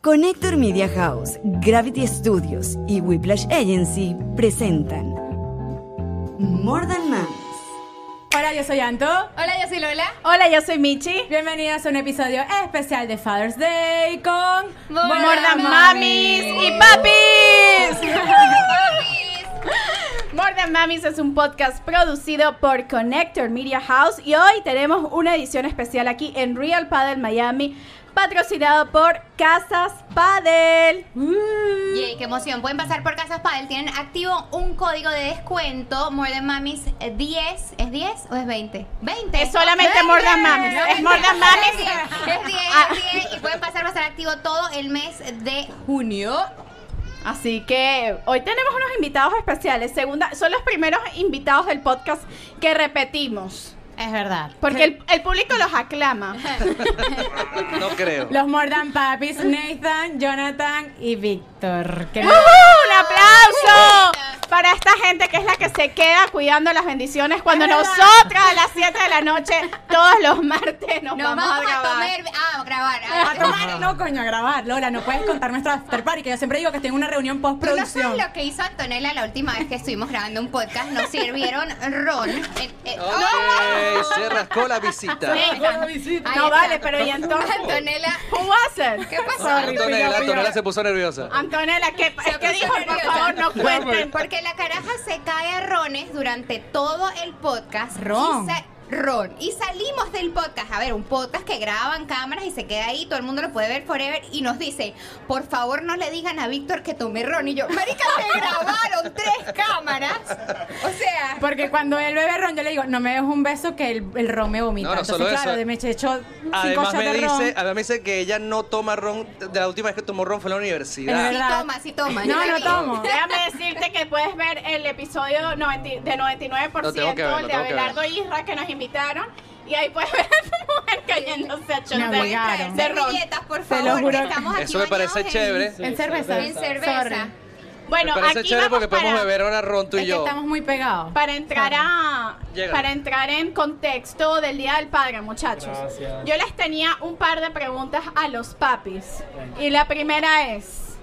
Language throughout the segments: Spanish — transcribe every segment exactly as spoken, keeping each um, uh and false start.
Connector Media House, Gravity Studios y Whiplash Agency presentan More Than Moms. Hola, yo soy Anto. Hola, yo soy Lola. Hola, yo soy Michi. Bienvenidas a un episodio especial de Father's Day con More, More Than Mamis y Papis. More Than Mamis es un podcast producido por Connector Media House y hoy tenemos una edición especial aquí en Real Padel Miami, patrocinado por Casas Padel. Uh. Yay, qué emoción. Pueden pasar por Casas Padel. Tienen activo un código de descuento. More Than Mamis diez. ¿Es diez o es veinte? veinte. Es solamente veinte. More Than Mamis. No, es More Than Mamis. Es diez, Ah. es diez. Y pueden pasar, va a estar activo todo el mes de junio. Así que hoy tenemos unos invitados especiales. Segunda, son los primeros invitados del podcast que repetimos. Es verdad. Porque el, el público los aclama. No creo. Los More Than Papis, Nathan, Jonathan y Víctor. ¡Uh! ¡Un aplauso! Para esta gente que es la que se queda cuidando las bendiciones cuando nosotras a las siete de la noche, todos los martes, nos, Nos vamos, vamos a a grabar. comer. Ah, a grabar. Ah, A tomar, no coño, a grabar. Lola, no puedes contar nuestro after party, que yo siempre digo que estoy en una reunión ¿Tú no postproducción. sabes lo que hizo Antonella la última vez que estuvimos grabando un podcast? Nos sirvieron ron. Eh, eh, Ok, se rascó la visita. Ahí No está. vale, pero y entonces, Antonella. who was it? ¿Qué pasó? Antonella, Antonella se puso nerviosa. Antonella, ¿qué? Es que puso dijo, por nerviosa. favor, no cuenten. Porque la caraja se cae a rones durante todo el podcast. Ron. Y sa- ron. Y salimos del podcast. A ver, un podcast que graban cámaras y se queda ahí. Todo el mundo lo puede ver forever. Y nos dice, por favor, no le digan a Víctor que tomé ron. Y yo, marica, te grabaron tres cámaras. O sea... Porque cuando él bebe ron, yo le digo, no me des un beso que el, el ron me vomita. No, no, Entonces, solo claro, eso. de me echó cinco Además shots me de ron. dice, además me dice que ella no toma ron. De la última vez que tomó ron fue en la Es universidad. Sí verdad. toma, sí toma. No, Yo la no vi. tomo. Déjame decirte que puedes ver el episodio noventa de noventa y nueve por Lo tengo ciento, que ver, lo el de tengo que ver. Abelardo y Isra, que nos invitaron. Y ahí puedes ver a tu mujer cayéndose a shots Me de- obligaron. de ron. Servilletas, por Te favor. lo juro. que Estamos aquí Eso me parece bañados en- chévere. En cerveza. En cerveza. Sorry. Bueno, Me parece aquí chévere vamos porque podemos para, beber ahora ron tú Es y que yo. estamos muy pegados. para entrar a Llega. para entrar en contexto del Día del Padre, muchachos. Gracias. Yo les tenía un par de preguntas a los papis. Y la primera es,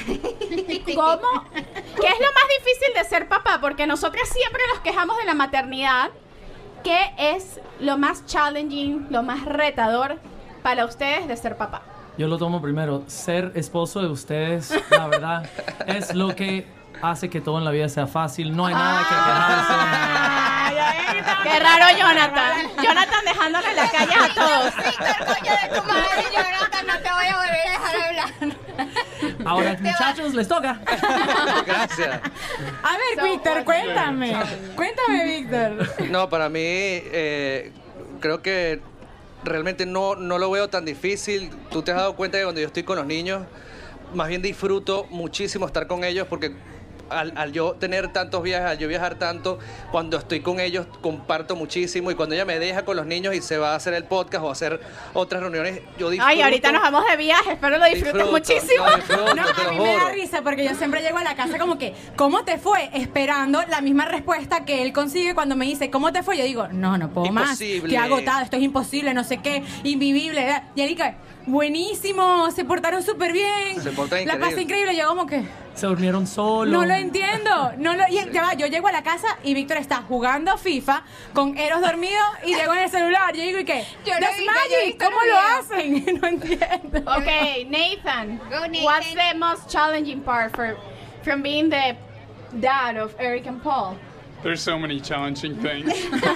¿cómo? ¿Qué es lo más difícil de ser papá? Porque nosotros siempre nos quejamos de la maternidad. ¿Qué es lo más challenging, lo más retador para ustedes de ser papá? Yo lo tomo primero. Ser esposo de ustedes, la verdad, es lo que hace que todo en la vida sea fácil. No hay nada que quejarse. Ay, ay, qué raro, Jonathan. Jonathan dejándole la calle a todos. Víctor, coño de tu madre, Jonathan, no te voy a volver a dejar hablar. Ahora, muchachos, les toca. Gracias. A ver, So Víctor, what? cuéntame. Cuéntame, Víctor. No, para mí, eh, creo que realmente no, no lo veo tan difícil. Tú te has dado cuenta que cuando yo estoy con los niños, más bien disfruto muchísimo estar con ellos porque al, al yo tener tantos viajes, al yo viajar tanto, cuando estoy con ellos comparto muchísimo y cuando ella me deja con los niños y se va a hacer el podcast o a hacer otras reuniones, yo disfruto. Ay, ahorita nos vamos de viaje, espero lo disfrutes disfruto, muchísimo. no, disfruto, No, te a lo mí me da juro. risa porque yo siempre llego a la casa como que, ¿cómo te fue? Esperando la misma respuesta que él consigue cuando me dice, ¿cómo te fue? Yo digo, no, no puedo más. Imposible. Estoy agotado, esto es imposible, no sé qué, invivible. ¿verdad? Y él dice, buenísimo, se portaron súper bien. Se portan La pasé increíble. increíble. Yo como que, Se durmieron solos. no lo entiendo. No lo, y ya va, yo llego a la casa y Víctor está jugando FIFA con Eros dormido y Diego en el celular. Yo digo, ¿y qué? Yo lo That's vi, yo he magic, visto ¿cómo el lo video. hacen? No entiendo. Okay, Nathan, Go, Nathan. what's the most challenging part for from being the dad of Eric and Paul? There's so many challenging things.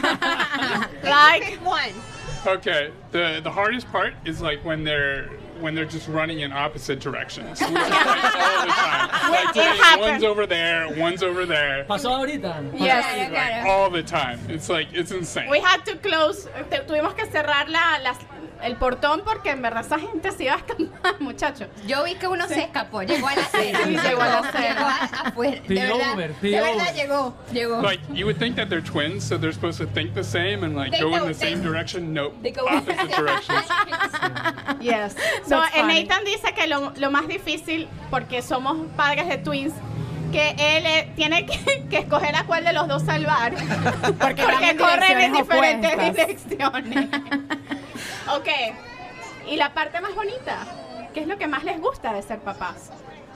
Like, Pick one. Okay, the the hardest part is like when they're when they're just running in opposite directions. We fight all the time. Like It today, happens. one's over there, one's over there. Pasó ahorita. yes, Claro, Like claro. all the time. It's like it's insane. we had to close, tu- tuvimos que cerrar la, las- el portón porque en verdad esa gente se iba a escapar, muchachos. Yo vi que uno se escapó, llegó a la acera. Sí, llegó a la acera. Llegó a- afuera. De Pidió verdad, Uber, de pidió verdad Uber. llegó, llegó. Like you would think that they're twins, so they're supposed to think the same and like They go in don't, the same they- direction. Nope, they go opposite directions. Yes. So, That's eh, funny. Nathan dice que lo, lo más difícil, porque somos padres de twins, que él eh, tiene que, que escoger a cuál de los dos salvar. Porque, van en corren en direcciones diferentes opuestas. direcciones. Ok. ¿Y la parte más bonita? ¿qué es lo que más les gusta de ser papás?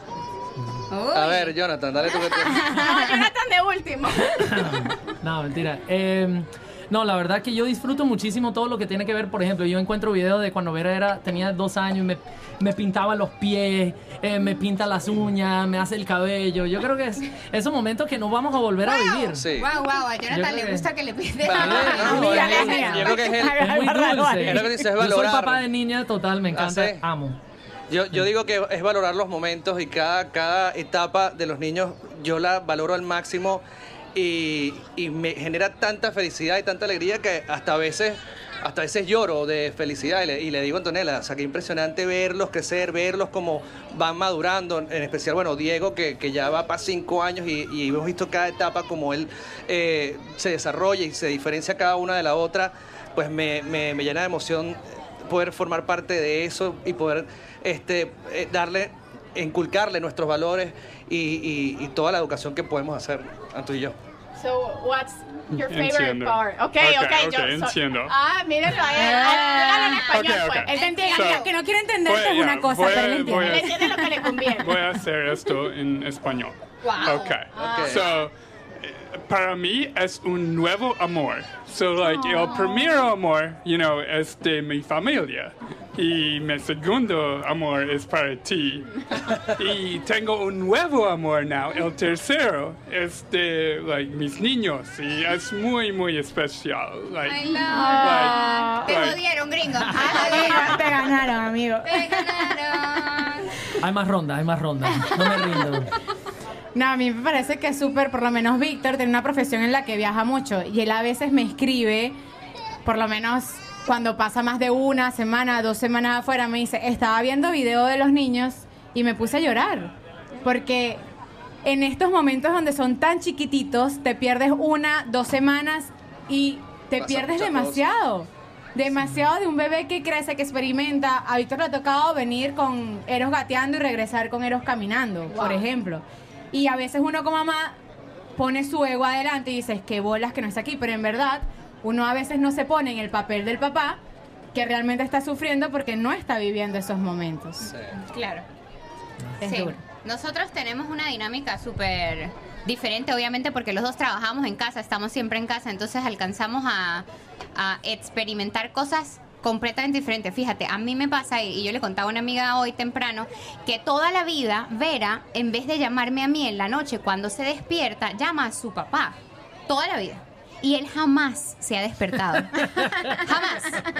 A ver, Jonathan, dale tú que tú. No, Jonathan de último. No, mentira. Eh, no, la verdad que yo disfruto muchísimo todo lo que tiene que ver, por ejemplo, yo encuentro videos de cuando Vera era, tenía dos años y me, me pintaba los pies, eh, me pinta las uñas, me hace el cabello. Yo creo que es esos momentos que no vamos a volver a vivir. Sí. Wow, wow, a Yo Jonathan creo le que- gusta que le pinte. Vale, no, Mira, es- mira. yo creo que es el- Es muy dulce. Es lo que dices, es Yo soy valorar. papá de niña total, me encanta, ¿Ah, sí? amo. Yo, yo digo que es valorar los momentos y cada, cada etapa de los niños yo la valoro al máximo y, y me genera tanta felicidad y tanta alegría que hasta a veces, hasta a veces lloro de felicidad y le, y le digo a Antonella, o sea, qué impresionante verlos crecer, verlos como van madurando, en especial, bueno, Diego que, que ya va para cinco años y, y hemos visto cada etapa como él eh, se desarrolla y se diferencia cada una de la otra, pues me, me, me llena de emoción poder formar parte de eso y poder este, eh, darle, inculcarle nuestros valores y, y, y toda la educación que podemos hacer, Anto y yo. So, what's your favorite Entiendo. part? Ok, Ok, ok, ok, yo. so- entiendo. ah, mírenlo a él. Ah, dígalo en español, Ok, pues. ok. Él te entiende, So- que- que no quiere entenderte Voy- es una ya, cosa, voy pero a- él voy entiende. a- Él entiende lo que le conviene. Voy a hacer esto en español. Wow. Okay. Ok. So, eh, para mí es un nuevo amor. So, like, el primer amor, you know, es de mi familia. Y mi segundo amor es para ti. Y tengo un nuevo amor now. El tercero es de, like, mis niños. Y es muy, muy especial. Like, I love. like, Te like- jodieron, gringo. Te Amigo, te ganaron, amigo. Te ganaron. Hay más ronda, hay más ronda. No me rindo. No, a mí me parece que es súper, por lo menos Víctor tiene una profesión en la que viaja mucho y él a veces me escribe, por lo menos cuando pasa más de una semana, dos semanas afuera, me dice, estaba viendo video de los niños y me puse a llorar, porque en estos momentos donde son tan chiquititos, te pierdes una, dos semanas y te Pasa pierdes muchas demasiado. Demasiado de un bebé que crece, que experimenta. A Víctor le ha tocado venir con Eros gateando y regresar con Eros caminando, por ejemplo. Y a veces uno como mamá pone su ego adelante y dices, qué bolas que no está aquí. Pero en verdad, uno a veces no se pone en el papel del papá que realmente está sufriendo porque no está viviendo esos momentos. Claro. Es Sí. duro. Nosotros tenemos una dinámica súper diferente, obviamente, porque los dos trabajamos en casa, estamos siempre en casa, entonces alcanzamos a, a experimentar cosas completamente diferentes. Fíjate, a mí me pasa, y yo le contaba a una amiga hoy temprano, que toda la vida Vera, en vez de llamarme a mí en la noche cuando se despierta, llama a su papá. Toda la vida. Y él jamás se ha despertado. Jamás.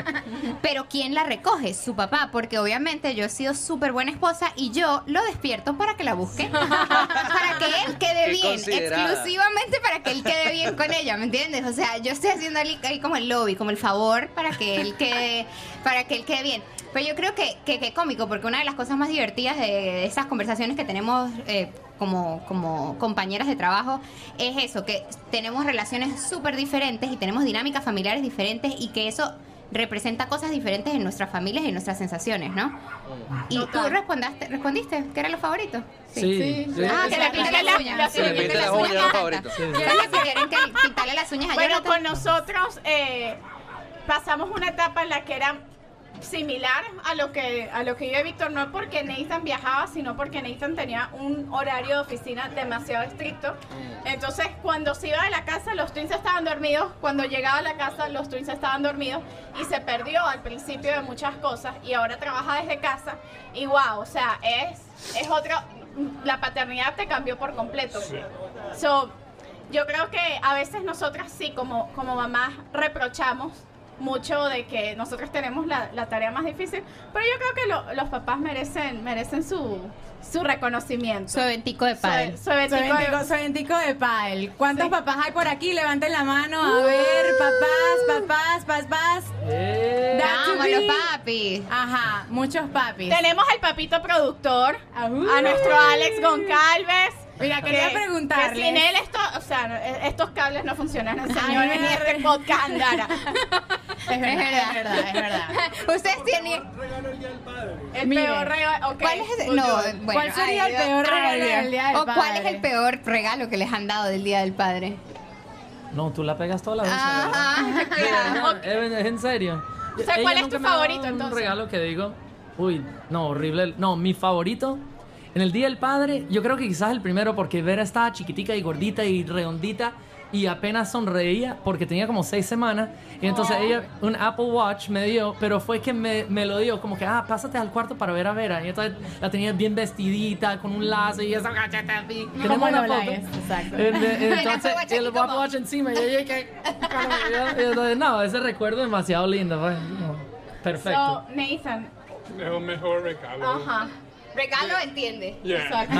Pero ¿quién la recoge? Su papá, porque obviamente yo he sido súper buena esposa y yo lo despierto para que la busque. Para que él quede Qué bien. considerada. Exclusivamente para que él quede bien con ella, ¿me entiendes? O sea, yo estoy haciendo ahí ahí como el lobby, como el favor para que él quede, para que él quede bien. Pero yo creo que, que, que cómico, porque una de las cosas más divertidas de, de esas conversaciones que tenemos eh, como, como compañeras de trabajo es eso, que tenemos relaciones súper diferentes y tenemos dinámicas familiares diferentes y que eso representa cosas diferentes en nuestras familias y en nuestras sensaciones, ¿no? Y tú respondaste, respondiste, ¿qué era lo favorito? Sí. sí. Ah, que le pinten las uñas. Se le pinten las uñas, lo favorito. Sí. ¿Quieren que quieren que pintarle las uñas a Bueno, Jonathan? con nosotros eh, pasamos una etapa en la que era similar a lo que a lo que vive Víctor, no porque Nathan viajaba, sino porque Nathan tenía un horario de oficina demasiado estricto. Entonces, cuando se iba de la casa, los twins estaban dormidos. Cuando llegaba a la casa, los twins estaban dormidos. Y se perdió al principio de muchas cosas. Y ahora trabaja desde casa. Y wow, o sea, es, es otro... La paternidad te cambió por completo. So, yo creo que a veces nosotras sí, como, como mamás, reprochamos mucho de que nosotros tenemos la, la tarea más difícil, pero yo creo que lo- los papás merecen merecen su, su reconocimiento. Su eventico de padre. Su, su eventico Soy de- ventico, soy ventico de pádel. ¿Cuántos Sí. papás hay por aquí? Levanten la mano. A ver, papás, papás, papás. Eh, That to Vamos, los be. papis. Ajá, muchos papis. Tenemos al papito productor, Ajú. a nuestro Alex Goncalves. Mira, quería que- preguntarles. que sin él esto, o sea, no, eh, estos cables no funcionan, Ay, señores, me ni da este re- podcast andara. Es verdad, es verdad, es verdad. Ustedes tienen... El Miren, peor regalo, ok. ¿Cuál es el, no, bueno, ¿Cuál sería ay, el peor ay, regalo Dios. del Día del ¿O cuál es Padre? el peor regalo que les han dado del Día del Padre? No, tú la pegas toda la vez. ¿verdad? Ajá, claro. No, es, es en serio. O sea, Ella ¿cuál es nunca tu me ha dado favorito, un entonces? regalo que digo, Uy, no, horrible. No, mi favorito, en el Día del Padre, yo creo que quizás el primero, porque Vera estaba chiquitica y gordita y redondita y apenas sonreía porque tenía como seis semanas. Y entonces ella un Apple Watch me dio, pero fue que me, me lo dio como que, ah, pásate al cuarto para ver a Vera. Y entonces la tenía bien vestidita, con un lazo y esa gacheta así. Tenemos una foto. Exacto. En- en- Entonces, Apple Watch el aquí Apple como- Watch encima. Y ella que... Entonces, no, ese recuerdo es demasiado lindo. Fue, no, perfecto. So, Nathan. El mejor regalo. Ajá. Regalo entiende. Yeah. Exacto.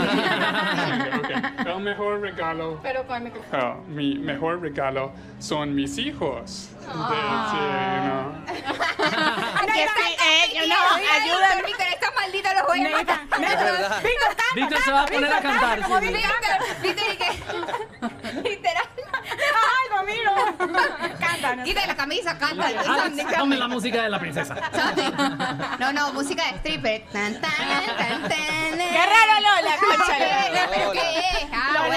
Okay. El mejor regalo. Pero con el micrófono. Oh, mi mejor regalo son mis hijos. De, sí, no. Aquí está, eh, yo no, ayúdame. Ayúdame. Víctor, estos malditos los voy a matar. verdad. Víctor se va a poner a cantar. sí, sí. Víctor, Víctor, ¿y qué? Literal. ¡Ay, conmigo! Cántanos. Quita la camisa, canta. Alex, ponme la música de la princesa. No, no, música de stripper. Tan, tan, tan, tan. Qué raro Lola, cónchale. ¿Pero qué es?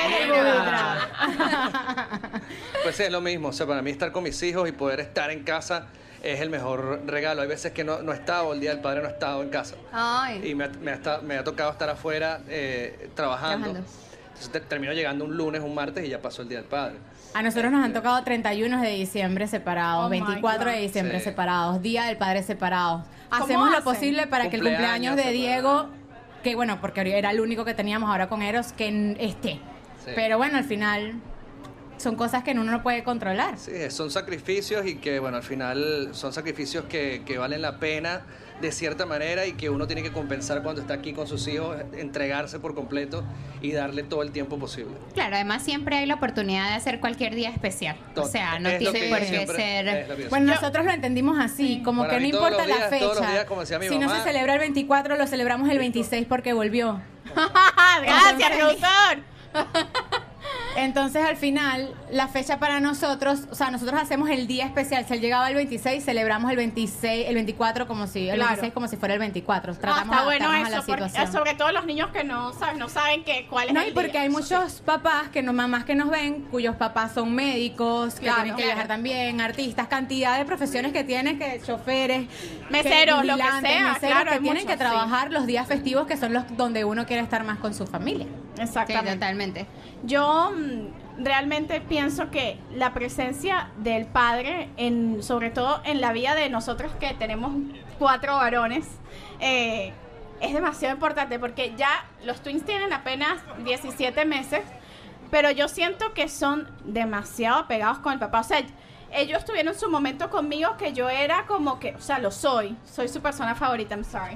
Ah, bueno. Pues sí, es lo mismo. O sea, para mí estar con mis hijos y poder estar en casa es el mejor regalo. Hay veces que no, no he estado, el Día del Padre no he estado en casa. Ay. Y me ha, me ha esta- me ha tocado estar afuera eh, trabajando. Trabajando. Entonces te- termino llegando un lunes, un martes y ya pasó el Día del Padre. A nosotros nos han tocado treinta y uno de diciembre separados, Oh my veinticuatro de God. diciembre Sí. separados, Día del Padre separados. ¿Cómo Hacemos lo hacen? posible para que el Cumpleaños cumpleaños de separados. Diego, que bueno, porque era el único que teníamos ahora con Eros, que n- esté. Sí. Pero bueno, al final son cosas que uno no puede controlar. Sí, son sacrificios y que, bueno, al final son sacrificios que, que valen la pena de cierta manera y que uno tiene que compensar cuando está aquí con sus hijos, entregarse por completo y darle todo el tiempo posible. Claro, además siempre hay la oportunidad de hacer cualquier día especial. O sea, no Es lo tiene que por yo qué siempre- ser... es lo que yo Bueno, siempre- nosotros lo entendimos así, como Para que no mí todos importa los la días, todos los fecha. días, como decía mi Si no mamá. se celebra el veinticuatro, lo celebramos el veintiséis porque volvió. Gracias, productor. Entonces, al final, la fecha para nosotros, o sea, nosotros hacemos el día especial. Si él llegaba el veintiséis, celebramos el veintiséis, el veinticuatro como si, el Claro. veintiséis como si fuera el veinticuatro. Ah, Tratamos está de bueno adaptarnos a eso, la porque- situación. sobre todo los niños que no saben, no saben que, cuál es No, el y porque día. hay muchos papás, que no, mamás que nos ven, cuyos papás son médicos, que Claro. tienen que viajar también, artistas, cantidad de profesiones que tienen, que choferes, Meseros, que lo que vigilantes, sea, meseros, claro, que hay tienen muchos, que trabajar los días festivos, que son los donde uno quiere estar más con su familia. Sí, Exactamente. totalmente. Yo mm, realmente pienso que la presencia del padre, en, sobre todo en la vida de nosotros que tenemos cuatro varones, eh, es demasiado importante porque ya los twins tienen apenas diecisiete meses, pero yo siento que son demasiado apegados con el papá. O sea, ellos tuvieron su momento conmigo que yo era como que, o sea, lo soy, soy su persona favorita, I'm sorry.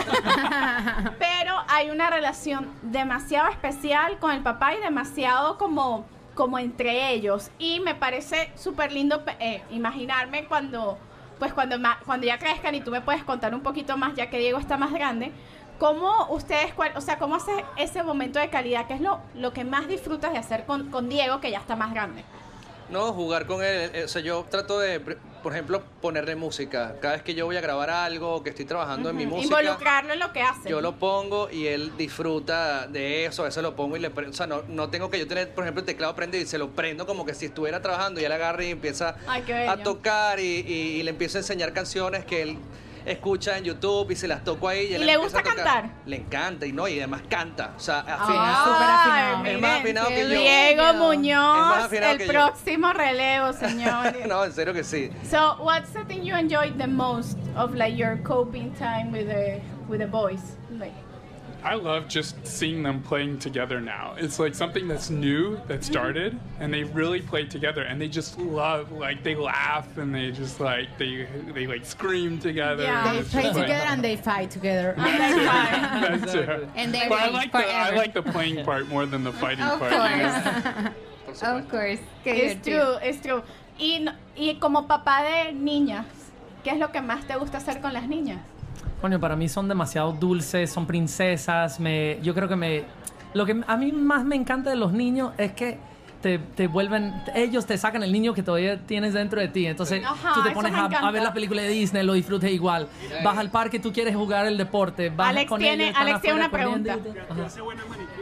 Pero hay una relación demasiado especial con el papá y demasiado como, como entre ellos. Y me parece súper lindo eh, imaginarme cuando, pues cuando, ma- cuando ya crezcan y tú me puedes contar un poquito más, ya que Diego está más grande, ¿cómo ustedes, cuál, o sea, cómo haces ese momento de calidad? ¿Qué es lo, lo que más disfrutas de hacer con, con Diego, que ya está más grande? No, jugar con él. eh, O sea, yo trato de, por ejemplo, ponerle música. Cada vez que yo voy a grabar algo, que estoy trabajando en mi música, Involucrarlo en lo que hace. yo lo pongo y él disfruta de eso. A veces lo pongo y le prendo. O sea, no, no tengo que yo tener, por ejemplo, el teclado prendido y se lo prendo como que si estuviera trabajando y él agarra y empieza Ay, qué bello. a tocar y, y- y le empiezo a enseñar canciones que él escucha en YouTube y se las toco ahí. Y, él ¿Y le empieza gusta a tocar. cantar? Le encanta y no, y además canta. O sea, Ah, afina. súper afinado. Ay, Es más miren, afinado qué que yo. Diego bello. Es más Muñoz, afinado el que yo. próximo relevo, señores. No, en serio que sí. So, what's the thing you enjoy the most of like your coping time with the with the boys? Like, I love just seeing them playing together now. It's like something that's new that started, and they really play together, and they just love, like they laugh and they just like they they like scream together. Yeah. and They it's play just, like- together and they fight together. That's it. And they But I wait like the I forever. like the playing part more than the fighting Of part. you know? course. Por supuesto. Of course. Qué it's divertido. true, it's true. Y, no- y como papá de niñas, ¿qué es lo que más te gusta hacer con las niñas? Coño, para mí son demasiado dulces, son princesas. Me, yo creo que me... Lo que a mí más me encanta de los niños es que te, te vuelven... Ellos te sacan el niño que todavía tienes dentro de ti. Entonces Ajá, tú te eso pones me a, encanta. a ver la película de Disney, lo disfrutes igual. Vas al parque, tú quieres jugar el deporte. Vas Alex con tiene- ellos, están Alex tiene afuera una corriendo pregunta. y te- Ajá.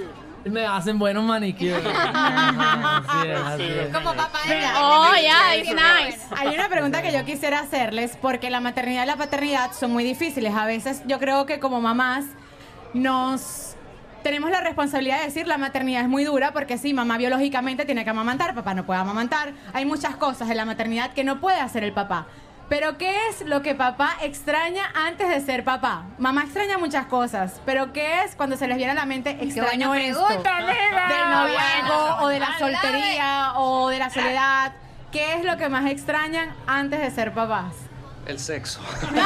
Me hacen buenos manicures. Así es, así es. Como papá de Mira, Oh, yeah, it's nice. Hay una pregunta que yo quisiera hacerles, porque la maternidad y la paternidad son muy difíciles. A veces yo creo que como mamás nos tenemos la responsabilidad de decir la maternidad es muy dura, porque sí, mamá biológicamente tiene que amamantar, papá no puede amamantar. Hay muchas cosas en la maternidad que no puede hacer el papá. Pero ¿qué es lo que papá extraña antes de ser papá? Mamá extraña muchas cosas, pero ¿qué es cuando se les viene a la mente extraño buena esto? pregunta, amiga. Del noviazgo o de la I love soltería o de la soledad. ¿Qué es lo que más extrañan antes de ser papás? El sexo.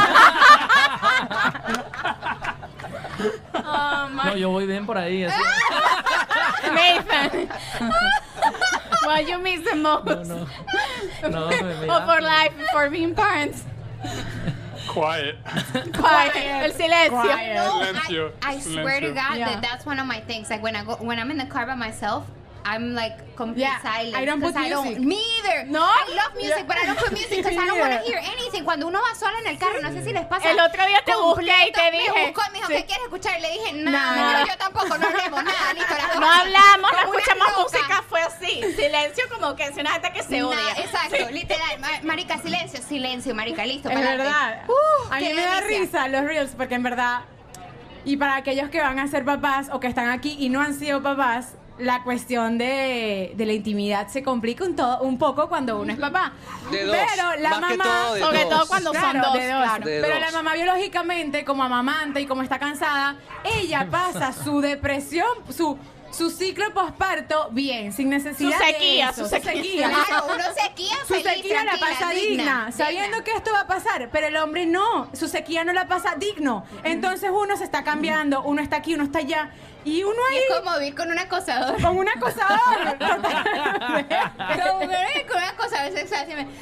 Oh, my No, yo voy bien por ahí. Así. Nathan. What you miss the most? No, no. No, me- me- Or for life, for being parents. Quiet. Quiet. El silencio. Quiet. No, Silencio, I, I swear to silencio. God Yeah. that that's one of my things. Like when I go, when I'm in the car by myself, I'm like complete Yeah, silent. I don't put 'cause I music. Me either. No. I love music, but I don't put music because I don't want to Yeah. hear anything. Cuando uno va sola en el carro, no sé si les pasa. El otro día te busqué y te completo, dije, Me buscó y me dijo, sí. ¿qué quieres escuchar? Y le dije, no, Nada. yo, yo tampoco, no hablemos nada, listo. las dos No así, hablamos, no como una escuchamos loca. música, fue así. Silencio, como que es una gente que se odia. Nah, exacto, literal. Ma- Marica, silencio, silencio, marica, listo. Es pa'lante. verdad. Uh, a mí qué me da delicia. risa los reels porque en verdad, y para aquellos que van a ser papás o que están aquí y no han sido papás, la cuestión de, de la intimidad se complica un, todo, un poco cuando uno es papá. De dos. Pero la Más que mamá, todo de Sobre dos. todo cuando son Claro, dos, de dos. claro. De Pero dos. la mamá biológicamente, como amamanta y como está cansada, ella pasa su depresión, su, su ciclo posparto bien, sin necesidad Su sequía, de eso. su sequía. Claro, uno sequía Su feliz, sequía la tranquila, pasa digna, sabiendo digna. que esto va a pasar, pero el hombre no, su sequía no la pasa digno. Entonces uno se está cambiando, uno está aquí, uno está allá, y uno Y ahí es como vivir con un acosador. con un acosador. Totalmente. Como que con una cosa a veces así me.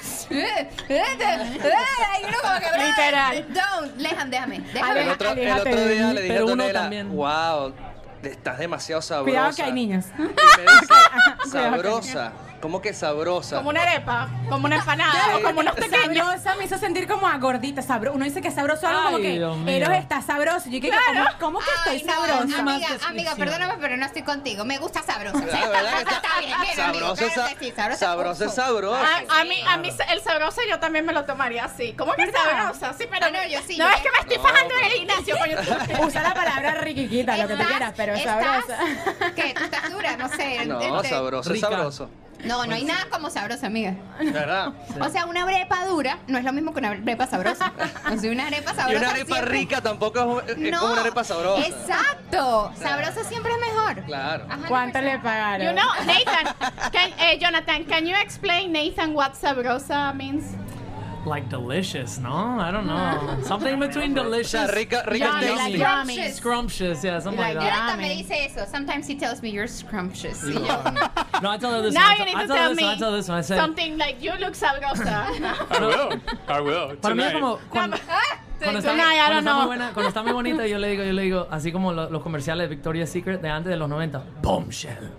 Y uno como que. Literal. Don't, déjame, déjame. El déjame. otro, el Aléjate otro de día mí. le dije Pero a uno Tonela, también. wow, estás demasiado sabrosa. Cuidado que hay niños. Y me dice, Cuidado que hay sabrosa. ¿Cómo que sabrosa? Como una arepa, como una empanada, o como unos pequeños. Sabrosa me hizo sentir como a gordita, sabroso. Uno dice que es sabroso algo como Ay, que Dios mío. Eros está sabroso. Yo que ¿cómo, cómo que Ay, estoy no, sabrosa? Más Amiga, amiga, descripción. perdóname, pero no estoy contigo. Me gusta sabrosa. Sí, Ah, ¿verdad que está, está bien, bien, amigo. Sabroso es Claro sa- que sí, sabrosa. sabroso es sabroso. A, a mí, a mí el sabroso yo también me lo tomaría así. ¿Cómo que sabrosa? Sí, pero Ah, no, yo sí, No yo es que me estoy No, fajando en pero- el gimnasio, coño. Usa la palabra riquiquita, lo que tú Estás- quieras, pero es estás- sabrosa. ¿Qué? ¿Tú estás dura? No sé. No, este- sabroso es Rica. sabroso. No, no hay nada como sabrosa, amiga. ¿Verdad? O sea, una arepa dura no es lo mismo que una arepa sabrosa. O sea, una arepa sabrosa. Y una arepa siempre- rica tampoco es, es No, como una arepa sabrosa. Exacto. Sabrosa siempre es mejor. Claro. Ajá, ¿Cuánto no le sé. pagaron? You know, Nathan, can, eh, Jonathan, can you explain, Nathan, what sabrosa means? Like delicious, no? I don't know. Something between O delicious. sea, rica, rica Yummy, es like yummy. yummy. Scrumptious, yeah, something Like like that. Jonathan me Yummy. dice eso. Sometimes he tells me you're scrumptious. Y yo, No, I tell her this Now one. you I need tell to her tell this one. I me tell her this one. I said, something like, you look sabrosa. I will. I will. para mí es Tonight. como cuando, cuando está, Tonight, I cuando don't está muy know. buena, cuando está muy bonita, yo le digo, yo le digo, así como lo- los comerciales de Victoria's Secret de antes de los noventa, bombshell.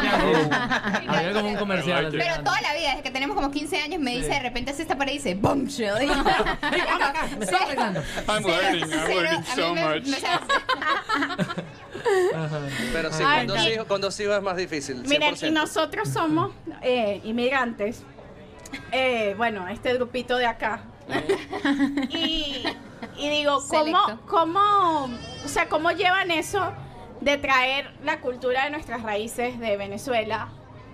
Había como un comercial así. pero toda la vida, desde que tenemos como quince años, me dice de repente así esta pared y dice bombshell. Y yo, Me estaba pegando. I'm learning. I'm cero, learning a mí so me- much. me- Pero sí, Ay, con, dos no. hijos, con dos hijos es más difícil. cien Miren, por y ciento. nosotros somos eh, inmigrantes. Eh, bueno, este grupito de acá. y, y digo, ¿cómo, Selecto. ¿cómo, o sea, cómo llevan eso de traer la cultura de nuestras raíces de Venezuela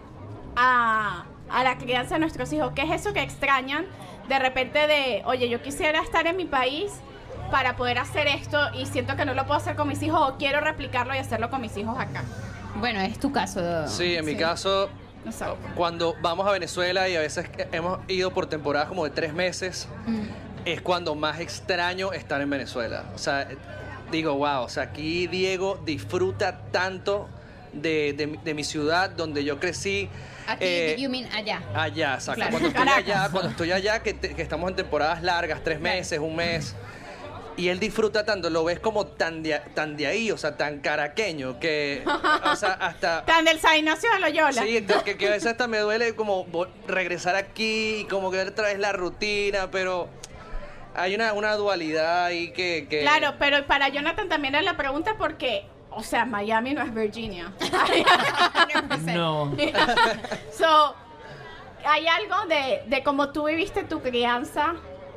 a, a la crianza de nuestros hijos? ¿Qué es eso que extrañan de repente de, oye, yo quisiera estar en mi país para poder hacer esto y siento que no lo puedo hacer con mis hijos o quiero replicarlo y hacerlo con mis hijos acá? Bueno, es tu caso. Sí, en mi caso, No sé. cuando vamos a Venezuela y a veces que hemos ido por temporadas como de tres meses, es cuando más extraño estar en Venezuela. O sea, digo, wow, o sea, aquí Diego disfruta tanto de, de- de mi ciudad, donde yo crecí. Aquí, eh, you mean allá. Allá, exacto. Claro. Cuando estoy Caracas. allá, cuando estoy allá, que, te- que estamos en temporadas largas, tres meses, un mes. Y él disfruta tanto, lo ves como tan de, tan de ahí, o sea, tan caraqueño, que, o sea, hasta... Tan del San Ignacio de Loyola. Sí, que, que a veces hasta me duele como vo- regresar aquí y como que otra vez la rutina, pero hay una, una dualidad ahí que... que- Claro, pero para Jonathan también era la pregunta porque o sea, Miami no es Virginia. No. So, hay algo de, de cómo tú viviste tu crianza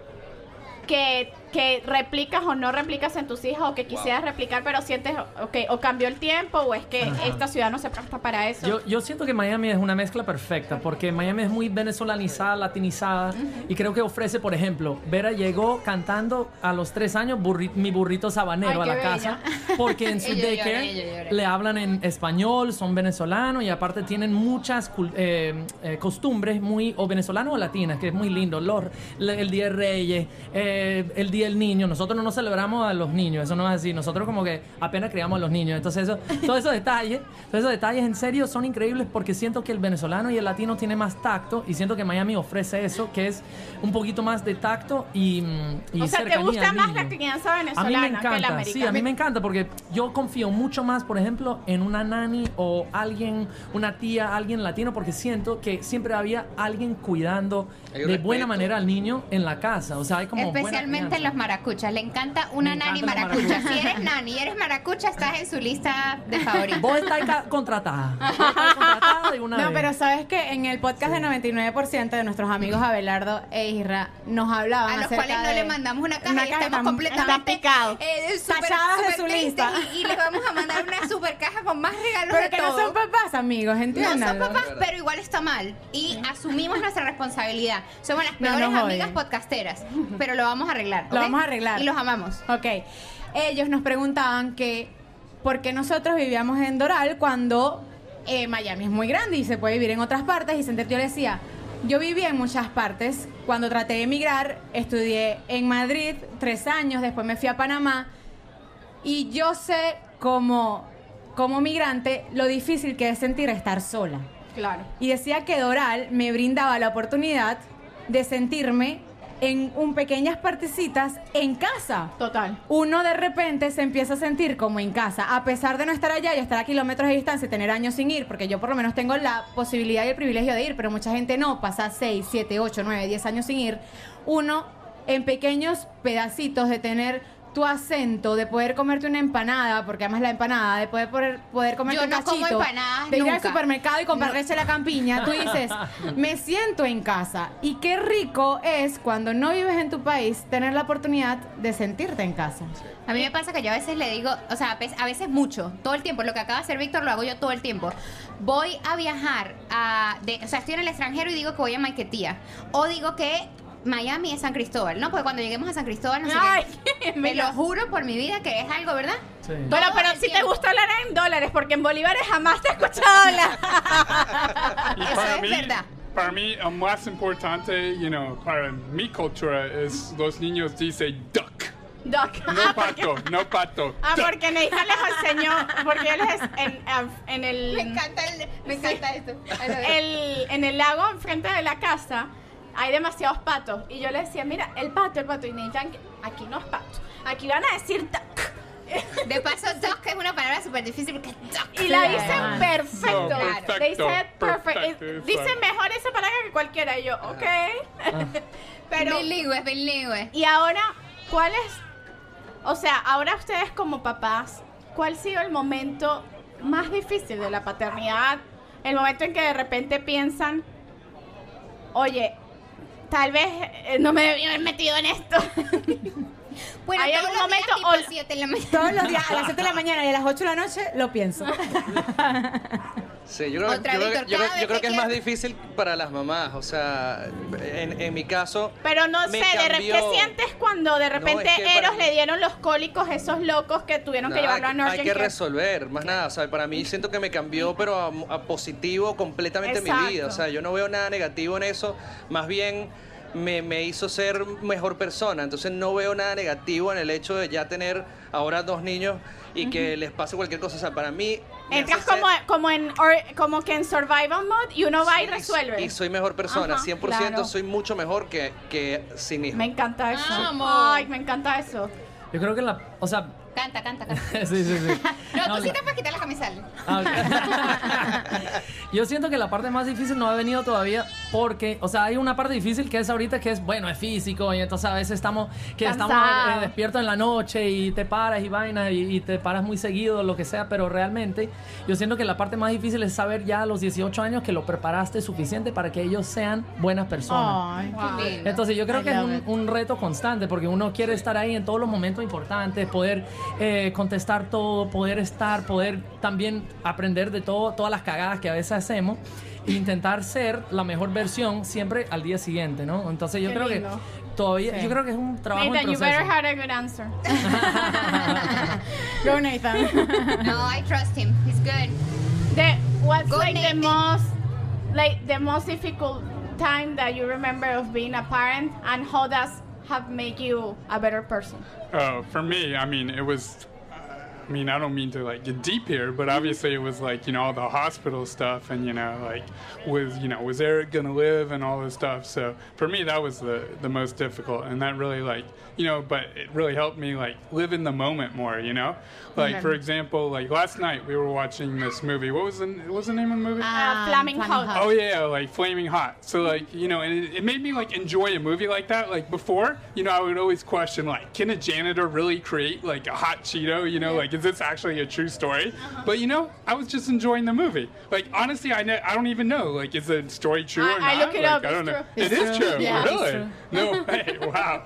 que, que replicas o no replicas en tus hijos, o que quisieras wow. replicar, pero sientes okay, o cambió el tiempo, o es que Ajá. esta ciudad no se presta para eso. Yo, yo siento que Miami es una mezcla perfecta, porque Miami es muy venezolanizada, latinizada, uh-huh. y creo que ofrece, por ejemplo, Vera llegó cantando a los tres años burri, mi burrito sabanero Ay, a la bella. casa, porque en su daycare le hablan en español, son venezolanos, y aparte tienen muchas eh, eh, costumbres muy o venezolanas o latinas, que es muy lindo. Los, el Día de Reyes, eh, el Día del Niño. Nosotros no nos celebramos a los niños, eso no es así. Nosotros como que apenas criamos a los niños. Entonces eso, todos esos detalles, todos esos detalles en serio son increíbles, porque siento que el venezolano y el latino tiene más tacto, y siento que Miami ofrece eso, que es un poquito más de tacto y, y o sea, cercanía ¿te gusta al más niño. la crianza venezolana a mí me encanta, que la americana? Sí, a mí me encanta, porque yo confío mucho más, por ejemplo, en una nani o alguien, una tía, alguien latino, porque siento que siempre había alguien cuidando de respeto. buena manera al niño en la casa. O sea, hay como especialmente en los maracuchas. Le encanta una me nani maracucha. maracucha. Si eres nani y eres maracucha, estás en su lista de favoritos. Vos estás contratada. Vos estás contratada de una no, vez. pero sabes que en el podcast sí. de noventa y nueve por ciento de nuestros amigos Abelardo e Isra nos hablaban a los cuales no de le mandamos una caja una y caja estamos completamente picados, eh, super, tachadas super de su tristes, lista y, y les vamos a mandar una super caja con más regalos pero de que todo. no son papás, amigos, entiendan. No son papás, pero igual está mal y sí. asumimos nuestra responsabilidad. Somos las peores no, no amigas podcasteras, pero lo vamos a arreglar. Lo ¿okay? vamos a arreglar y los amamos. Ok, ellos nos preguntaban que por qué nosotros vivíamos en Doral cuando eh, Miami es muy grande y se puede vivir en otras partes. Y Center, yo le decía, yo viví en muchas partes. Cuando traté de emigrar, estudié en Madrid tres años, después me fui a Panamá, y yo sé como, como migrante lo difícil que es sentir estar sola. Claro. Y decía que Doral me brindaba la oportunidad de sentirme en un pequeñas partecitas en casa. Total. Uno de repente se empieza a sentir como en casa, a pesar de no estar allá y estar a kilómetros de distancia y tener años sin ir, porque yo por lo menos tengo la posibilidad y el privilegio de ir, pero mucha gente no, pasa seis, siete, ocho, nueve, diez años sin ir. Uno, en pequeños pedacitos de tener tu acento, de poder comerte una empanada, porque además la empanada, de poder poder, poder comerte yo un no cachito, como empanadas de ir nunca. al supermercado y comprar No. leche a la campiña, tú dices, me siento en casa. Y qué rico es cuando no vives en tu país tener la oportunidad de sentirte en casa. A mí me pasa que yo a veces le digo, o sea, a veces mucho, todo el tiempo, lo que acaba de hacer Víctor lo hago yo todo el tiempo. Voy a viajar, a, de, o sea, estoy en el extranjero y digo que voy a Maiquetía, o digo que Miami es San Cristóbal, ¿no? Porque cuando lleguemos a San Cristóbal, no sé Ay, qué, me lo juro por mi vida que es algo, ¿verdad? Sí. Bueno, Todo pero el si te tiempo. gusta hablar en dólares, porque en bolívares jamás te he escuchado hablar. Y Eso para es mí, verdad. para mí, lo más importante, you know, para mi cultura es los niños dicen duck. Doc. No Ah, porque, pato, no pato. ah, duck. porque Neija les enseñó, porque él es en, en el... Me encanta, el, me encanta esto. el, en el lago enfrente de la casa hay demasiados patos y yo le decía, mira, el pato, el pato, y me decían, aquí no es pato, aquí van a decir duck. De paso, duck es una palabra súper difícil porque es duck. Y la Claro. dicen perfecto. No, perfecto, Le dicen perfecto. perfecto, Y es Dicen fine. mejor esa palabra que cualquiera. Y yo, ok. Pero, Bilingüe, bilingüe. y ahora, ¿cuál es? O sea, ahora ustedes como papás, ¿cuál ha sido el momento más difícil de la paternidad? El momento en que de repente piensan, oye, tal vez eh, no me debía haber metido en esto. Bueno, ¿Hay todos algún los días, momento tipo o- siete de la mañana. Todos los días a las siete de la mañana y a las ocho de la noche lo pienso. Sí, yo creo, Otra, yo creo- Víctor, yo creo- cada yo creo vez que que es más quiero- difícil para las mamás. O sea, en, en mi caso. Pero no me sé, de re- ¿qué cambió- sientes cuando de repente es que para Eros mí- le dieron los cólicos esos locos que tuvieron que Nada, llevarlo a hay, Norgent? hay que Care? resolver, más nada. O sea, para mí siento que me cambió, pero a, a positivo completamente mi Exacto. vida. O sea, yo no veo nada negativo en eso. Más bien me, me hizo ser mejor persona. Entonces no veo nada negativo en el hecho de ya tener ahora dos niños y que les pase cualquier cosa. O sea, para mí... me Entras hace ser- como, como, en, or- como que en survival mode y uno va y Sí, resuelve. Y soy mejor persona, Ajá, cien por ciento claro. soy mucho mejor que, que sin hijos. Me encanta eso. Amo. Ay, me encanta eso. Yo creo que la, o sea, Canta, canta, canta. Sí, sí, sí. No, No, tú sí la- te puedes quitar la camiseta. Ah, ok. Yo siento que la parte más difícil no ha venido todavía porque, o sea, hay una parte difícil que es ahorita que es, bueno, es físico y entonces a veces estamos, que estamos Cansado. eh, despiertos en la noche y te paras y vainas y, y te paras muy seguido, lo que sea, pero realmente yo siento que la parte más difícil es saber ya a los dieciocho años que lo preparaste suficiente para que ellos sean buenas personas. Ay, Wow. qué lindo. Entonces yo creo I que es love un, it. un reto constante porque uno quiere estar ahí en todos los momentos importantes, poder eh, contestar todo, poder estar, poder también aprender de todo, todas las cagadas que a veces hacemos e intentar ser la mejor versión siempre al día siguiente, ¿no? Entonces yo Qué creo lindo. que todavía, Sí. yo creo que es un trabajo en Nathan, you better proceso. have a good answer. Go, Nathan. No, I trust him. He's good. The, what's Good like the Nathan. most like the most difficult time that you remember of being a parent, and how does have make you a better person? Oh, for me, I mean, it was. I mean, I don't mean to like get deep here, but obviously it was like, you know, all the hospital stuff and, you know, like was, you know, was Eric going to live and all this stuff. So for me, that was the, the most difficult. And that really like, you know, but it really helped me like live in the moment more, you know, like Okay. for example, like last night we were watching this movie. What was the, what was the name of the movie? Uh, Flaming Hot. Oh yeah, like Flaming Hot. So like, you know, and it, it made me like enjoy a movie like that. Like before, you know, I would always question like, can a janitor really create like a hot Cheeto? You know, like is this actually a true story? But you know, I was just enjoying the movie. Like honestly, I ne- I don't even know. Like, is the story true I- or I not? look it like, up, I it's don't know. true. It It's is true. true. Yeah, it's Really? true. No way. Wow.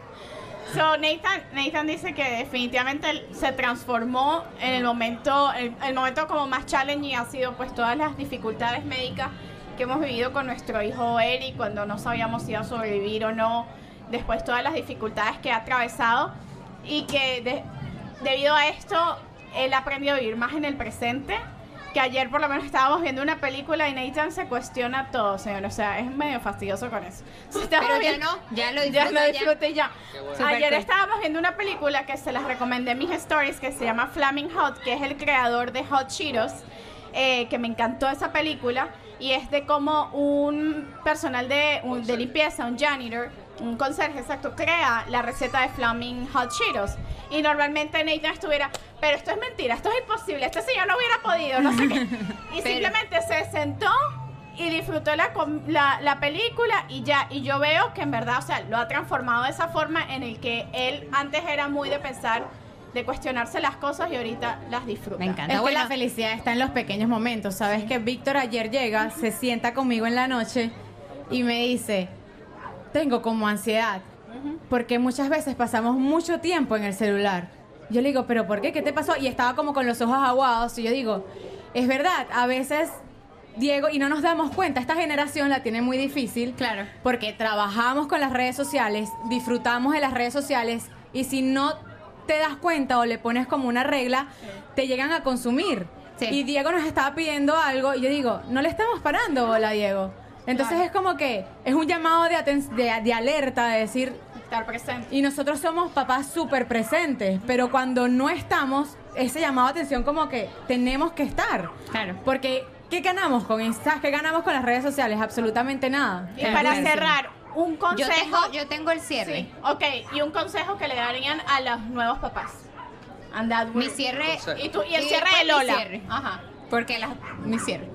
So Nathan, Nathan dice que definitivamente él se transformó en el momento, el, el momento como más challenging ha sido pues todas las dificultades médicas que hemos vivido con nuestro hijo Eric cuando no sabíamos si iba a sobrevivir o no, después todas las dificultades que ha atravesado y que de- debido a esto él ha aprendido a vivir más en el presente. Que ayer por lo menos estábamos viendo una película y Nathan se cuestiona todo, señor. O sea, es medio fastidioso con eso. Si estábamos Pero ya viendo- no, ya lo ya disfruto. lo ya. disfruté ya. Super Ayer cool. estábamos viendo una película que se las recomendé en mis stories que se llama Flaming Hot, que es el creador de Hot Cheetos, eh, que me encantó esa película y es de cómo un personal de, un- de limpieza, un janitor, un conserje, exacto, crea la receta de Flaming Hot Cheetos. Y normalmente Nathan estuviera, pero esto es mentira, esto es imposible, este señor no hubiera podido, no sé qué. Y Pero- simplemente se sentó y disfrutó la, com- la, la película y ya, y yo veo que en verdad, o sea, lo ha transformado de esa forma en el que él antes era muy de pensar, de cuestionarse las cosas y ahorita las disfruta. Me encanta. Es que Bueno, la felicidad está en los pequeños momentos. Sabes que Víctor ayer llega, se sienta conmigo en la noche y me dice, tengo como ansiedad, porque muchas veces pasamos mucho tiempo en el celular. Yo le digo, ¿pero por qué? ¿Qué te pasó? Y estaba como con los ojos aguados y yo digo, es verdad, a veces, Diego, y no nos damos cuenta, esta generación la tiene muy difícil. Claro. Porque trabajamos con las redes sociales, disfrutamos de las redes sociales y si no te das cuenta o le pones como una regla, te llegan a consumir. Sí. Y Diego nos estaba pidiendo algo y yo digo, no le estamos parando bola, Diego. Entonces Claro. es como que es un llamado de, aten- de, de alerta, de decir, Estar presente. y nosotros somos papás súper presentes, pero cuando no estamos, ese llamado de atención como que tenemos que estar. Claro. Porque, ¿qué ganamos con Insta? ¿Qué ganamos con las redes sociales? Absolutamente nada. Y para Claro. cerrar, un Yo consejo. tengo, yo tengo el cierre. Sí, ok, y un consejo que le darían a los nuevos papás. And that Mi will- cierre. Y, tú, y el y cierre después de mi Lola. cierre. Ajá. Porque la, mi cierre.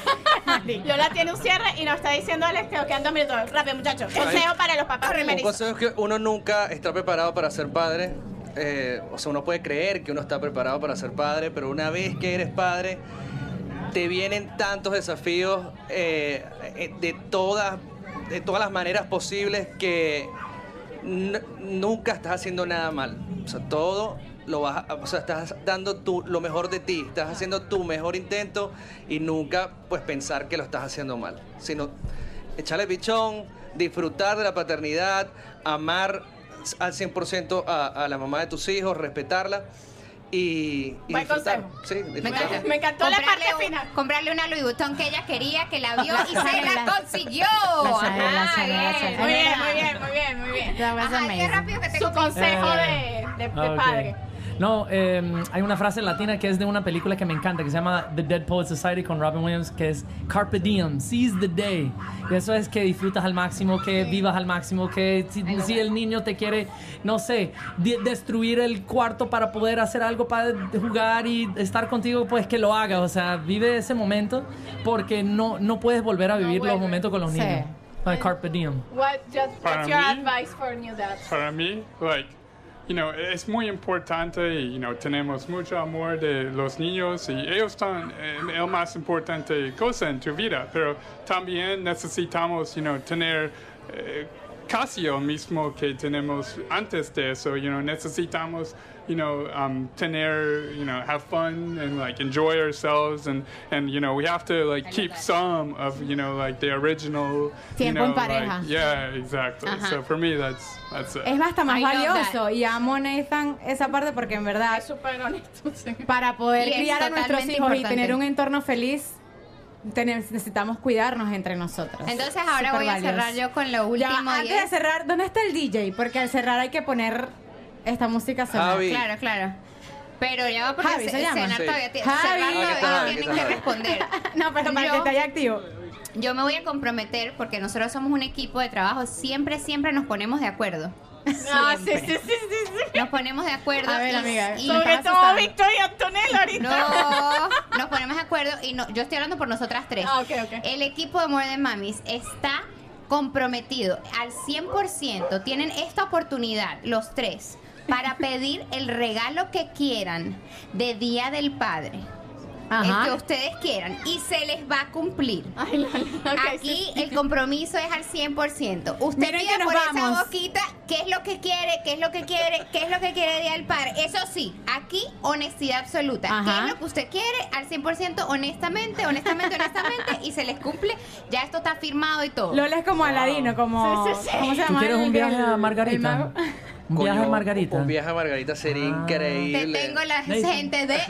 Lola tiene un cierre y nos está diciendo Alex que nos quedan dos minutos. Rápido, muchachos. Consejo para los papás Un primerizos. consejo es que uno nunca está preparado para ser padre. Eh, o sea, uno puede creer que uno está preparado para ser padre, pero una vez que eres padre, te vienen tantos desafíos eh, eh, de, todas, de todas las maneras posibles que n- nunca estás haciendo nada mal. O sea, todo lo vas a- o sea, estás dando tu, lo mejor de ti, estás haciendo tu mejor intento y nunca pues pensar que lo estás haciendo mal, sino echarle pichón, disfrutar de la paternidad, amar al cien por ciento a, a la mamá de tus hijos, respetarla y, y Buen disfrutar. consejo. Sí, Me disfrutar. encanta. Me encantó la Comprarle parte un- final. Comprarle una Louis Vuitton que ella quería, que la vio y se la La- consiguió. la sabe, la Ajá, sabe, la bien. sabe. Muy bien, muy bien, muy bien, muy bien. That was Ajá, qué amazing. rápido que te Su consejo Eh, de, de, de ok. padre. No, eh, hay una frase latina que es de una película que me encanta, que se llama The Dead Poets Society con Robin Williams, que es Carpe Diem, seize the day. Y eso es que disfrutas al máximo, que vivas al máximo, que si, si el niño te quiere, no sé, de- destruir el cuarto para poder hacer algo, para jugar y estar contigo, pues que lo haga. O sea, vive ese momento porque no, no puedes volver a vivir los vuelve. momentos con los Sí. niños. Like Carpe Diem. What, just, Para what's your mí- advice for new dads? Para mí, like, you know, es muy importante y, you know, tenemos mucho amor de los niños y ellos son eh, el más importante cosa en tu vida, pero también necesitamos, you know, tener eh, casi el mismo que tenemos antes de eso, you know, necesitamos, you know, um, tener, you know, have fun and like enjoy ourselves and, and you know, we have to like keep some of, you know, like the original, you Tiempo en know, pareja. like, yeah, exactly. Ajá. So for me, that's, that's it. Es hasta más I love valioso. Y amo, Nathan, esa parte porque en verdad, Es súper honesto, sí. para poder Y es criar a nuestros totalmente hijos y importante. tener un entorno feliz, tener- necesitamos cuidarnos entre nosotros. Entonces ahora Súper voy a valioso. cerrar yo con lo Ya, último. y antes de es- cerrar, ¿dónde está el D J? Porque al cerrar hay que poner esta música sonora. Javi. Claro, claro. Pero ya va porque Javi, ¿se llama? cenar Sí. todavía tiene, Javi. cerrar Ah, aquí todavía está, aquí tienen está que Javi. responder. No, pero para Yo- que esté ahí activo. Yo me voy a comprometer porque nosotros somos un equipo de trabajo, siempre, siempre nos ponemos de acuerdo. Ah, sí, Siempre. sí, sí, sí, sí. Nos ponemos de acuerdo. A ver, y- amiga, y- me Sobre estás todo asustando. Víctor y Antonella ahorita. No, nos ponemos de acuerdo y no, yo estoy hablando por nosotras tres. Ah, ok, ok. El equipo de More Than Mamis está comprometido al cien por ciento. Tienen esta oportunidad, los tres, para pedir el regalo que quieran de Día del Padre. Ajá. El que ustedes quieran y se les va a cumplir. Ay, la- la- ok, Aquí sí. el compromiso es al cien por ciento. Usted Miren pide que nos por vamos. esa boquita qué es lo que quiere, qué es lo que quiere, qué es lo que quiere Día del Padre. Eso sí, aquí honestidad absoluta. Ajá. ¿Qué es lo que usted quiere? Al cien por ciento honestamente, honestamente, honestamente y se les cumple. Ya esto está firmado y todo. Lola es como Aladino, como... Sí, sí, sí. ¿Cómo se ¿Tú llama? quieres el- un viaje el- a el Margarita? mago? Un Coño, viaje a Margarita. Un viaje a Margarita sería Ah. Te increíble. tengo la Nathan. gente de...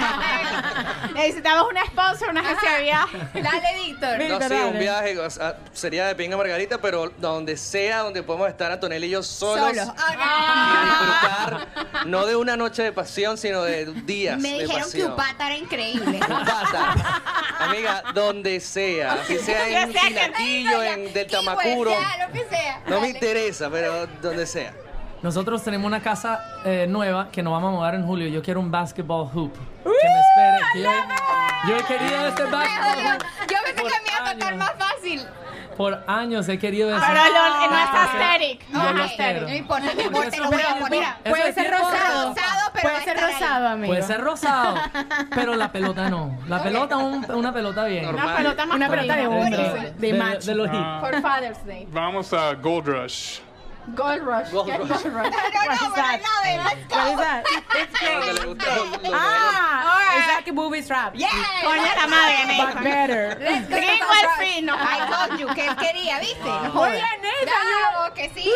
Necesitamos una sponsor, una agencia de viaje. Dale, Víctor. No, sí, Dale. un viaje o sea, sería de pinga Margarita, pero donde sea, donde podemos estar Antonella y yo solos. Solo. Y disfrutar, no de una noche de pasión, sino de días Me de dijeron que pasión. Upata era increíble. Upata. Amiga, donde sea. Si sea en Ya sea que Quinaquillo, en del Tamacuro. Ya, lo que sea. No me Dale. interesa, pero donde sea. Nosotros tenemos una casa eh, nueva que nos vamos a mudar en julio. Yo quiero un basketball hoop. Que me espere. que yo, yo he querido este Me basketball dolió. hoop Yo pensé por que me iba a tocar años. más fácil. Por años he querido eso. Pero lo- no es Porque- aesthetic. Yo Ok, lo no quiero. importa, no importa, lo voy a poner. Mira, Eso puede es ser tiempo rosado. rosado, pero va puede a ser estar ahí. rosado, amigo. Puede ser rosado, pero la pelota no. La pelota, un- una pelota bien. Normal. Una pelota más Una pelota de bonita. hombre, de, de macho. de los hits. Ah, For Father's Day. vamos a Gold Rush. Gold Rush. Gold ¿Qué es Rush. Gold Rush? No, no, pero I love it. Let's go. What is that? Donde le gusta lo- lo- Ah, it's like a booby trap. Yeah. Coño, la madre, But Nathan. better. Let's go. Greenwell Free, no. I told you que él quería, ¿viste? No Muy jodas. bien, Nathan. Bravo, que sí.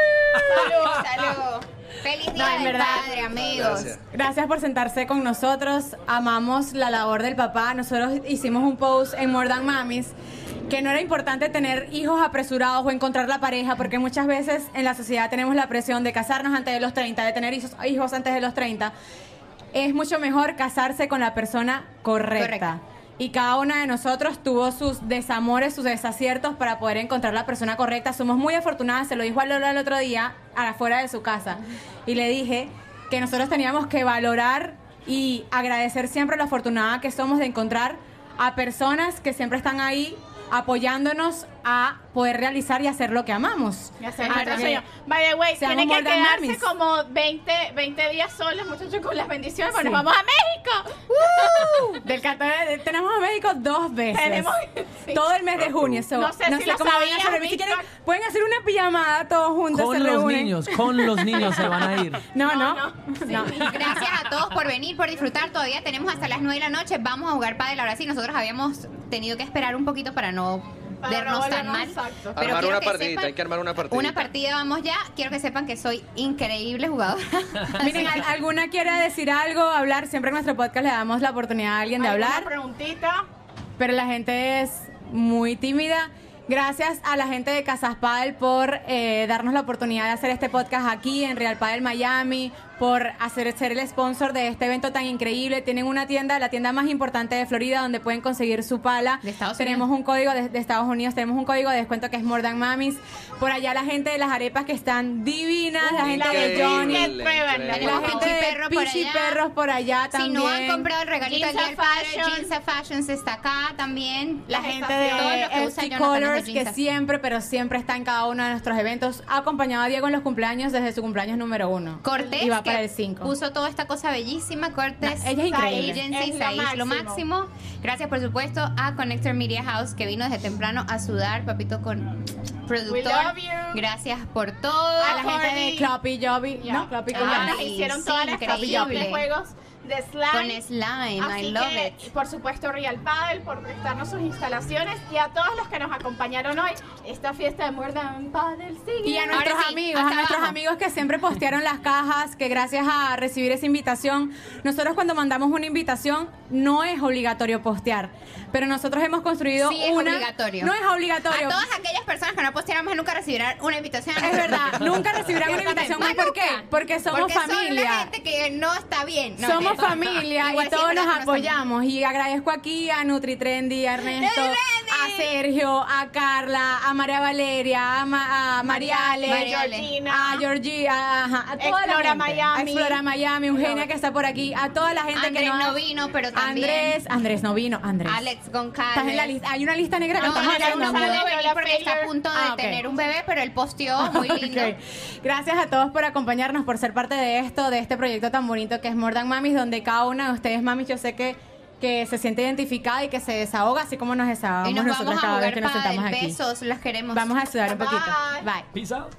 Salud, salud. Feliz día No, en del verdad. padre, amigos. Gracias. Gracias por sentarse con nosotros. Amamos la labor del papá. Nosotros hicimos un post en More Than Mamis que no era importante tener hijos apresurados o encontrar la pareja, porque muchas veces en la sociedad tenemos la presión de casarnos antes de los treinta, de tener hijos, hijos antes de los treinta. Es mucho mejor casarse con la persona correcta. Correcta. Y cada una de nosotros tuvo sus desamores, sus desaciertos para poder encontrar la persona correcta. Somos muy afortunadas, se lo dijo a Lola el otro día, afuera de su casa. Y le dije que nosotros teníamos que valorar y agradecer siempre lo afortunada que somos de encontrar a personas que siempre están ahí apoyándonos a poder realizar y hacer lo que amamos. Ya sé, Ah, nuestro que- sueño. By the way, seamos tienen que more than quedarse mamis. como veinte, veinte días solos, muchachos, con las bendiciones, porque Sí. nos vamos a México. ¡Uh! Del catorce tenemos a México dos veces. Tenemos- sí. Todo el mes de junio. so, No sé si lo cómo van a sabías, hacer. Si quieren, Víctor. pueden hacer una pijamada todos juntos. Con se los reúnen. niños, con los niños se van a ir. No, no. No, no. Gracias a todos por venir, por disfrutar. Todavía tenemos hasta las nueve de la noche. Vamos a jugar pádel. Ahora sí, nosotros habíamos tenido que esperar un poquito para no Para no vernos tan volvernos mal. exacto. Pero Armar quiero una que partidita, sepan- hay que armar una partidita. Una partida vamos ya. Quiero que sepan que soy increíble jugadora. Miren, ¿al- ¿alguna quiere decir algo, hablar? Siempre en nuestro podcast le damos la oportunidad a alguien de ¿Alguna hablar, preguntita? pero la gente es muy tímida. Gracias a la gente de Casas Padel por eh, darnos la oportunidad de hacer este podcast aquí en Real Padel Miami, por hacer ser el sponsor de este evento tan increíble. Tienen una tienda, la tienda más importante de Florida, donde pueden conseguir su pala. De Estados tenemos Unidos. un código de, de Estados Unidos, tenemos un código de descuento que es More Than Mamis. Por allá la gente de las arepas que están divinas, la gente de Increíble, Johnny, increíble. la Tenemos gente Pichi de Perro por Pichi allá. Perros por allá Si también. no han comprado el regalito del Ginza Día del Padre, Fashion. Ginza Fashions está acá también. La Las gente estaciones, todos de los que usan F T Jonathan Colors, desde que Ginza. siempre, pero siempre está en cada uno de nuestros eventos. Ha acompañado a Diego en los cumpleaños desde su cumpleaños número uno. Cortés, Y va que para el cinco. puso toda esta cosa bellísima. Cortés, No, ella es increíble. Agency, Es lo Saiz, lo máximo. máximo. Gracias, por supuesto, a Connector Media House, que vino desde temprano a sudar, papito, con productor. We love you. Gracias por todo. A la gente de Cloppy Jobby, Ya. ¿no? Cloppy Ellos Ay, nos Jobby. hicieron sí, toda la increíble. estación de juegos de slime. Con slime, Así I love que, it. por supuesto, Real Paddle por prestarnos sus instalaciones y a todos los que nos acompañaron hoy. Esta fiesta de More Than Paddle sigue. Y a nuestros Ahora sí, amigos, a hasta nuestros abajo. amigos que siempre postearon las cajas, que gracias a recibir esa invitación, nosotros cuando mandamos una invitación no es obligatorio postear, pero nosotros hemos construido Sí, es una... obligatorio. No es obligatorio. A todas aquellas personas que no postearon más nunca recibirán una invitación. Es verdad, nunca recibirán una Ciertamente. invitación más. Más ¿Por qué? nunca. Porque somos Porque son la familia. gente que no está bien. No, Somos mentira. familia Igual y todos siempre nos nos apoyamos. Y agradezco aquí a NutriTrendy, a Ernesto, ¡NutriTrendy! a Sergio, a Carla, a María Valeria, a, Ma- a Mariale, Mariale. Georgina. a Georgie, a, ajá, a toda la Explora gente. Miami. A Explora Miami, Eugenia que está por aquí, a toda la gente Andrés que no vino, pero también. Andrés, Andrés no vino, Andrés. Alex Goncalves. Estás en la lista. Hay una lista negra que No, estamos Andrés no haciendo. pudo Lola venir porque está a Failure. punto de Ah, ok. tener un bebé, pero él posteó muy lindo. Ok. Gracias a todos por acompañarnos, por ser parte de esto, de este proyecto tan bonito que es More Than Mamis, donde cada una de ustedes, mamis, yo sé que, que se siente identificada y que se desahoga, así como nos desahogamos Y nos nosotros vamos a cada vez jugar que nos pádel. sentamos aquí. Besos, las queremos. Vamos a sudar un Bye. poquito. Bye. Peace out.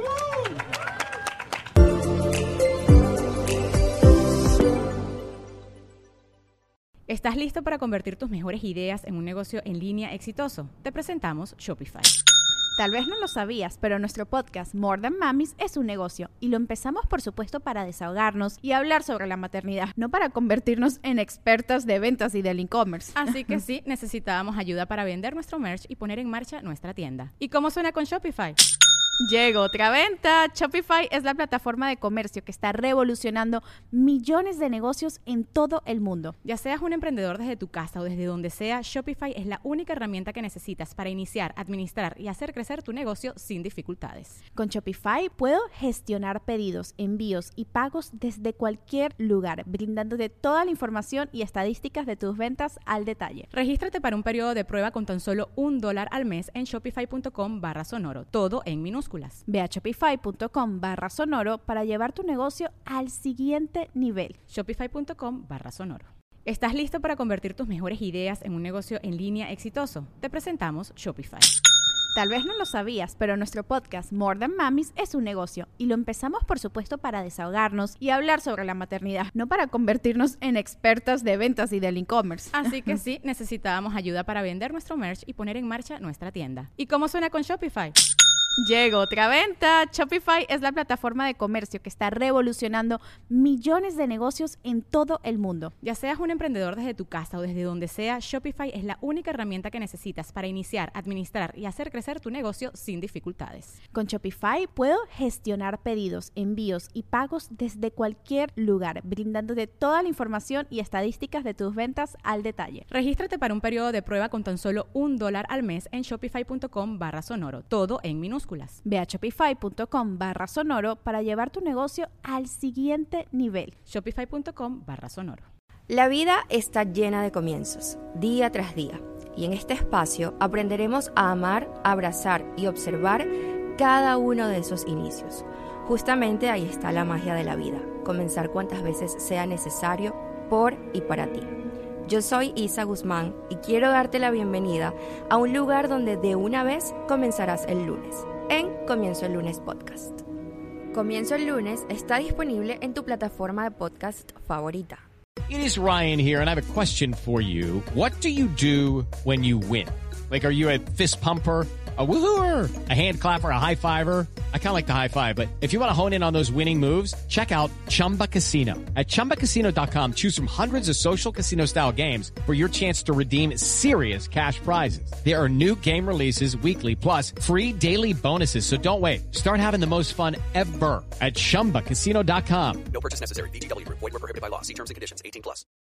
¿Estás listo para convertir tus mejores ideas en un negocio en línea exitoso? Te presentamos Shopify. Tal vez no lo sabías, pero nuestro podcast More Than Mamis es un negocio y lo empezamos por supuesto para desahogarnos y hablar sobre la maternidad, no para convertirnos en expertas de ventas y del e-commerce. Así que sí, necesitábamos ayuda para vender nuestro merch y poner en marcha nuestra tienda. ¿Y cómo suena con Shopify? Llegó otra venta. Shopify es la plataforma de comercio que está revolucionando millones de negocios en todo el mundo. Ya seas un emprendedor desde tu casa o desde donde sea, Shopify es la única herramienta que necesitas para iniciar, administrar y hacer crecer tu negocio sin dificultades. Con Shopify puedo gestionar pedidos, envíos y pagos desde cualquier lugar, brindándote toda la información y estadísticas de tus ventas al detalle. Regístrate para un periodo de prueba con tan solo un dólar al mes en shopify.com barra sonoro, todo en minúsculas. Ve a shopify.com barra sonoro para llevar tu negocio al siguiente nivel. Shopify.com barra sonoro. ¿Estás listo para convertir tus mejores ideas en un negocio en línea exitoso? Te presentamos Shopify. Tal vez no lo sabías, pero nuestro podcast More Than Mamis es un negocio y lo empezamos por supuesto para desahogarnos y hablar sobre la maternidad, no para convertirnos en expertas de ventas y del e-commerce. Así que sí, necesitábamos ayuda para vender nuestro merch y poner en marcha nuestra tienda. ¿Y cómo suena con Shopify? Llegó otra venta. Shopify es la plataforma de comercio que está revolucionando millones de negocios en todo el mundo. Ya seas un emprendedor desde tu casa o desde donde sea, Shopify es la única herramienta que necesitas para iniciar, administrar y hacer crecer tu negocio sin dificultades. Con Shopify puedo gestionar pedidos, envíos y pagos desde cualquier lugar, brindándote toda la información y estadísticas de tus ventas al detalle. Regístrate para un periodo de prueba con tan solo un dólar al mes en shopify.com barra sonoro, todo en minúsculas. Ve a shopify.com barra sonoro para llevar tu negocio al siguiente nivel. Shopify.com barra sonoro. La vida está llena de comienzos, día tras día. Y en este espacio aprenderemos a amar, abrazar y observar cada uno de esos inicios. Justamente ahí está la magia de la vida, comenzar cuantas veces sea necesario por y para ti. Yo soy Isa Guzmán y quiero darte la bienvenida a un lugar donde de una vez comenzarás el lunes, en Comienzo el Lunes Podcast. Comienzo el Lunes está disponible en tu plataforma de podcast favorita. It is Ryan here, and I have a question for you. What do you do when you win? Like, are you a fist pumper, a woohooer, a hand clapper, a high fiver? I kind of like the high five, but if you want to hone in on those winning moves, check out Chumba Casino. At chumba casino dot com, choose from hundreds of social casino style games for your chance to redeem serious cash prizes. There are new game releases weekly, plus free daily bonuses. So don't wait. Start having the most fun ever at chumba casino dot com. No purchase necessary. V G W Group. Void where prohibited by law. See terms and conditions. eighteen plus.